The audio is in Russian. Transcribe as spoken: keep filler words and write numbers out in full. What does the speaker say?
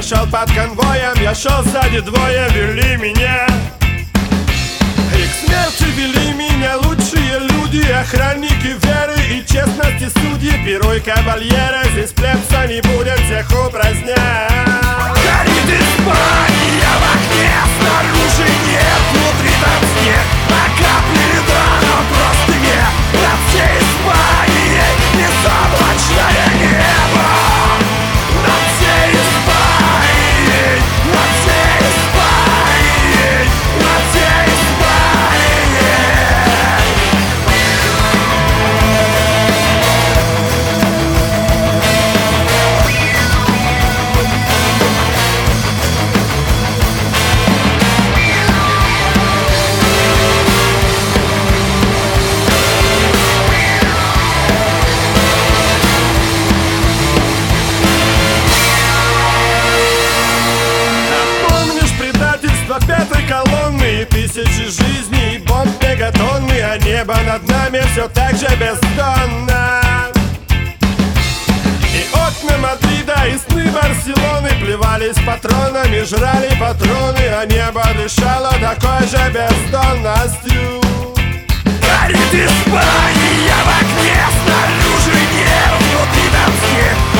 шел под конвоем, я шел сзади, двое вели меня. И к смерти вели меня лучшие люди, охранники веры и честности судьи. Пируй, кавальеры, здесь плебса не будет, всех упразднять. Горит Испания в окне, снаружи нет, внутри там снег. А капли льда на простыне над всей Испанией безоблачное небо. Над всей Испанией, над всей Испанией, над всей Испанией. Пятой колонны и тысячи жизней, и бомб мегатонны, а небо над нами все так же бездонно. И окна Мадрида, и сны Барселоны плевались патронами, жрали патроны, а небо дышало такой же бездонностью. Горит Испания в окне, снаружи нет, внутри там снег.